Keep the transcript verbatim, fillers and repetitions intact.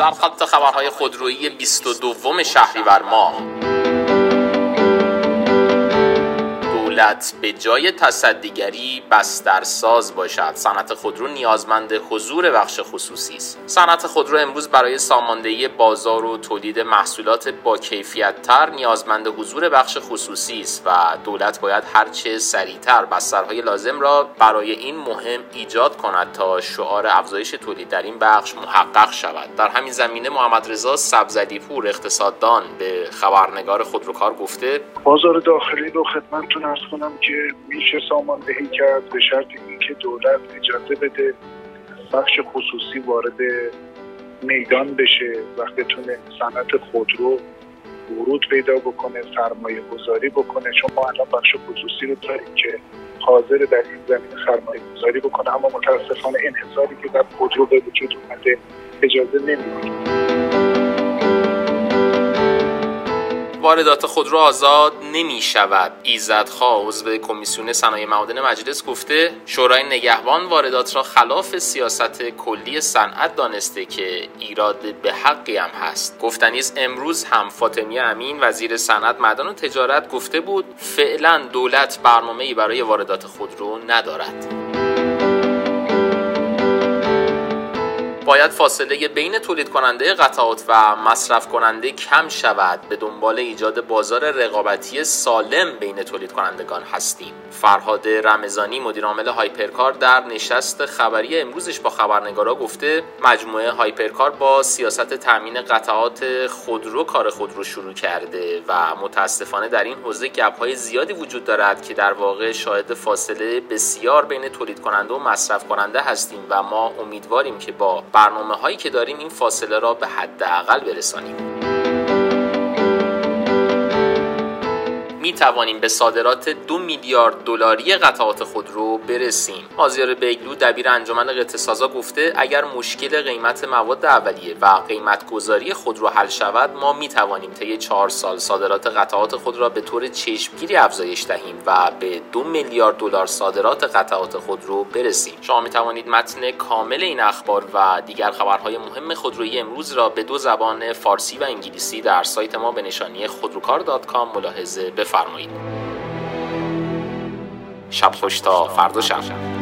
سرخط خبرهای خودرویی بیست و دوم شهریور ماه. دولت به جای تصدیگری بسترساز باشد. صنعت خودرو نیازمند حضور بخش خصوصی است. صنعت خودرو امروز برای ساماندهی بازار و تولید محصولات با کیفیت تر نیازمند حضور بخش خصوصی است و دولت باید هرچه سریعتر بسترهای لازم را برای این مهم ایجاد کند تا شعار افزایش تولید در این بخش محقق شود. در همین زمینه محمد رضا سبزعلیپور اقتصاددان به خبرنگار خودروکار گفته: بازار داخلی رو خدمتتون عرض کنم که میشه ساماندهی کرد به شرط اینکه دولت اجازه بده بخش خصوصی وارد میدان بشه و بتونه صنعت خودرو ورود پیدا بکنه، سرمایه گذاری بکنه. چون ما الان بخش خصوصی رو داریم که حاضر در این زمینه سرمایه گذاری بکنه، اما متاسفانه انحصاری که در خودرو به وجود اومده اجازه نمیده. واردات خودرو آزاد نمی شود. ایزدخواه عضو کمیسیون صنایع معادن مجلس گفته شورای نگهبان واردات را خلاف سیاست کلی صنعت دانسته که ایراد به حقی هم هست. گفتنی است امروز هم فاطمیه امین وزیر صنعت، معدن و تجارت گفته بود فعلا دولت برنامه‌ای برای واردات خودرو ندارد. باید فاصله بین تولید کننده قطعات و مصرف کننده کم شود. به دنبال ایجاد بازار رقابتی سالم بین تولید کنندگان هستیم. فرهاد رمضانی مدیر عامل هایپرکار در نشست خبری امروزش با خبرنگارا گفته مجموعه هایپرکار با سیاست تامین قطعات خودرو کار خود رو شروع کرده و متاسفانه در این حوزه گپ‌های زیادی وجود دارد که در واقع شاهد فاصله بسیار بین تولید کننده و مصرف کننده هستیم و ما امیدواریم که با برنامه هایی که داریم این فاصله را به حداقل برسانیم. می توانیم به صادرات دو میلیارد دلاری قطعات خودرو برسیم. مازیار بیگلو دبیر انجمن قطعه‌سازا گفته اگر مشکل قیمت مواد اولیه و قیمت گذاری خودرو حل شود، ما می توانیم طی چهار سال صادرات قطعات خود را به طور چشمگیری افزایش دهیم و به دو میلیارد دلار صادرات قطعات خودرو برسیم. شما می توانید متن کامل این اخبار و دیگر خبرهای مهم خودرویی امروز را به دو زبان فارسی و انگلیسی در سایت ما به نشانی خودروکار دات کام ملاحظه بفرمایید. شب خوش تا فردا شب.